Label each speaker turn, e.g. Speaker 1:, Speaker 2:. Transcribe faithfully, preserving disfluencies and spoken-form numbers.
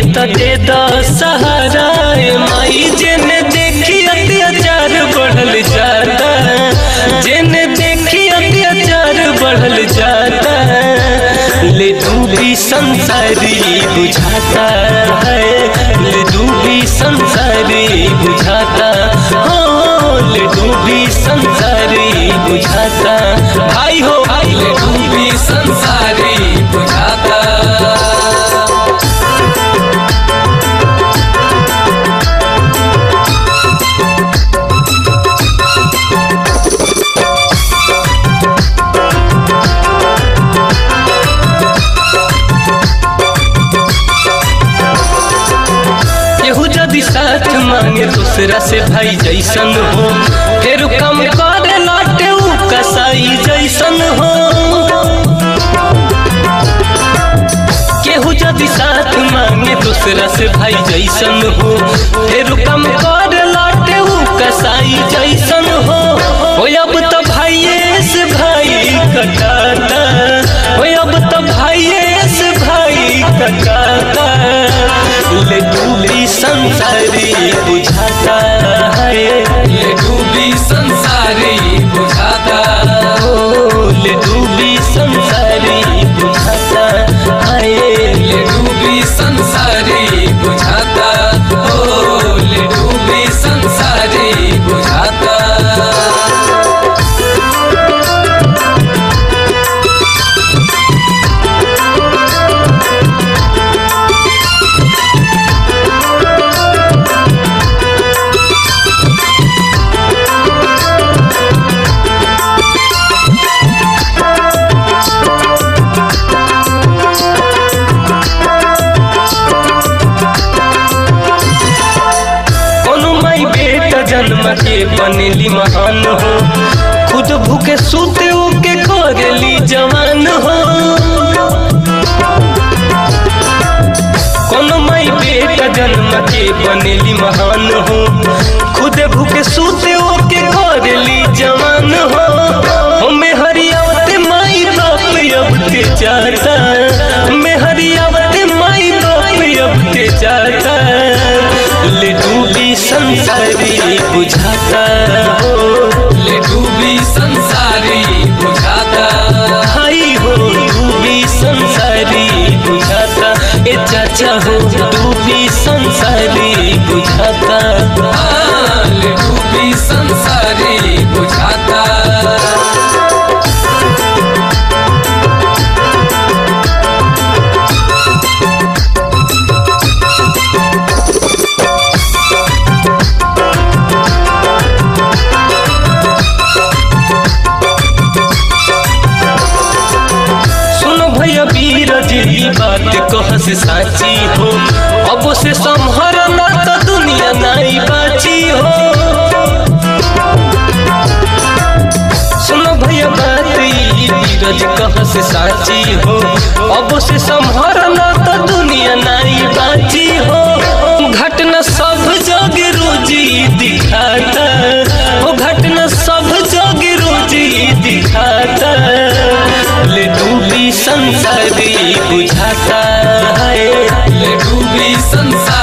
Speaker 1: तो दे दो सहारा माई, जेने देखी अत्याचार बढ़ल जाता, जेने देखी अत्याचार बढ़ल जाता, ले डूबी संसारी बुझाता है, ले डूबी संसारी बुझाता, हो ले डूबी संसारी बुझाता, भाई हो ले डूबी संसारी बुझाता। साथ मांगे दूसरा से भाई जैसन हो, फिर कम करे लाटे उ कसाई जैसन हो। केहू जदि साथ मांगे दूसरा से भाई जैसन हो, फिर कम करे लाटे उ कसाई जैसन हो। ओ अब तो भाइये से भाई कटाता, ओ अब तो भाइये से भाई कटाता, ले डूबी संसारी बुझाता है, ले डूबी संसारी बुझाता, ओ ले डूबी संसारी बुझाता है, ले डूबी संसारी बुझाता, ओ ले डूबी संसारी बुझाता। जन्म के बनेली महान हो, खुद भूखे सूते के करेली जवान हो। कोनो माई बेटा जन्म के बनेली महान हो, खुद भूखे सूते के करेली जवान हो। हमें हरियावते माई बाप अब के जाता, मैं हरियावते माई बाप अब के जाता, ले डूबी संसारी बुझाता हो, ले डूबी संसारी बुझाता, भाई हो डूबी संसारी बुझाता, ए चाचा हो डूबी संसारी बुझाता, ले डूबी संसारी बुझाता। बात कहस साची हो, अब से संभरना तो दुनिया नहीं बाची हो। सुनो भैया बात बीरज कहस साची हो, अब से संभरना तो दुनिया नहीं बाची हो। घटना सब जग रोजी दिखाता, वो घटना सब जग रोजी दिखाता, ले डूबी संसारी बुझाता है, ले डूबी संसारी